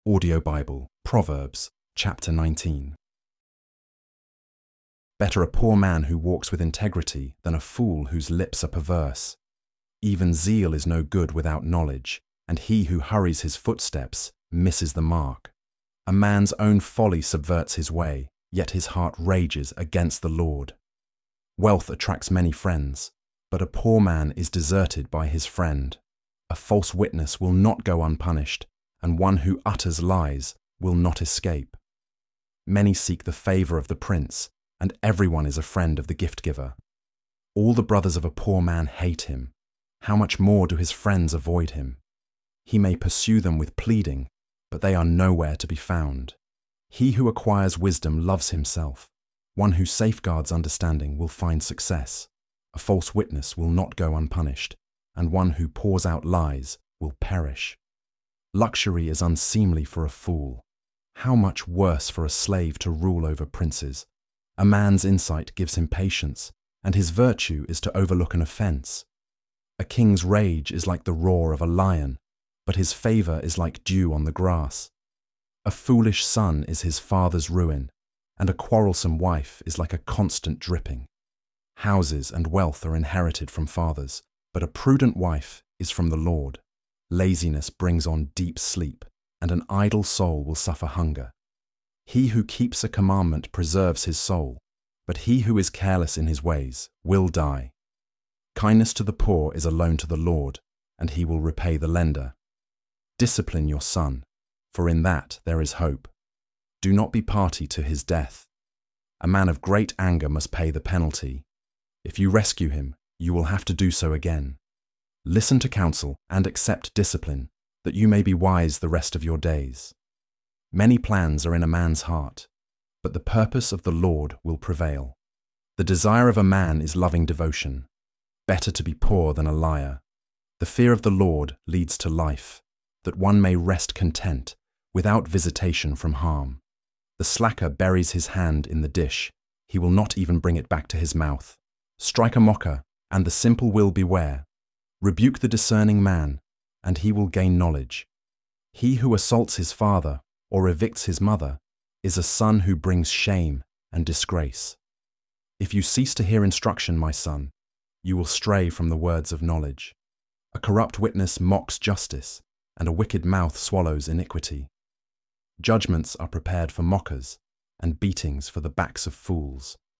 Audio Bible, Proverbs, chapter 19. Better a poor man who walks with integrity than a fool whose lips are perverse. Even zeal is no good without knowledge, and he who hurries his footsteps misses the mark. A man's own folly subverts his way, yet his heart rages against the Lord. Wealth attracts many friends, but a poor man is deserted by his friend. A false witness will not go unpunished, and one who utters lies will not escape. Many seek the favor of the prince, and everyone is a friend of the gift-giver. All the brothers of a poor man hate him. How much more do his friends avoid him? He may pursue them with pleading, but they are nowhere to be found. He who acquires wisdom loves himself. One who safeguards understanding will find success. A false witness will not go unpunished, and one who pours out lies will perish. Luxury is unseemly for a fool. How much worse for a slave to rule over princes? A man's insight gives him patience, and his virtue is to overlook an offense. A king's rage is like the roar of a lion, but his favor is like dew on the grass. A foolish son is his father's ruin, and a quarrelsome wife is like a constant dripping. Houses and wealth are inherited from fathers, but a prudent wife is from the Lord. Laziness brings on deep sleep, and an idle soul will suffer hunger. He who keeps a commandment preserves his soul, but he who is careless in his ways will die. Kindness to the poor is a loan to the Lord, and he will repay the lender. Discipline your son, for in that there is hope. Do not be party to his death. A man of great anger must pay the penalty. If you rescue him, you will have to do so again. Listen to counsel and accept discipline, that you may be wise the rest of your days. Many plans are in a man's heart, but the purpose of the Lord will prevail. The desire of a man is loving devotion. Better to be poor than a liar. The fear of the Lord leads to life, that one may rest content, without visitation from harm. The slacker buries his hand in the dish. He will not even bring it back to his mouth. Strike a mocker, and the simple will beware. Rebuke the discerning man, and he will gain knowledge. He who assaults his father or evicts his mother is a son who brings shame and disgrace. If you cease to hear instruction, my son, you will stray from the words of knowledge. A corrupt witness mocks justice, and a wicked mouth swallows iniquity. Judgments are prepared for mockers, and beatings for the backs of fools.